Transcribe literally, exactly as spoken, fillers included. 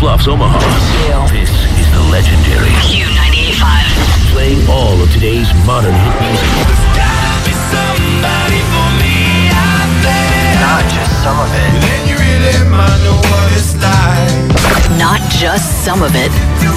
Bluffs, Omaha. This is the legendary Q ninety-eight point five. Playing all of today's modern hit music. Not just some of it. Not just some of it.